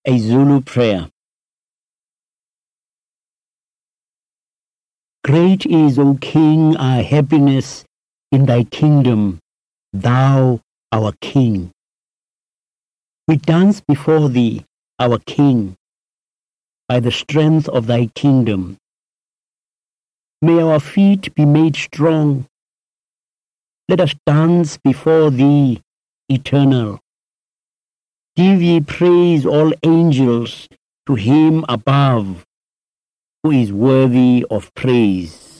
A Zulu prayer. Great is, O King, our happiness in thy kingdom, thou our King. We dance before thee, our King, by the strength of thy kingdom. May our feet be made strong. Let us dance before thee, eternal. Give ye praise, all angels, to him above, who is worthy of praise.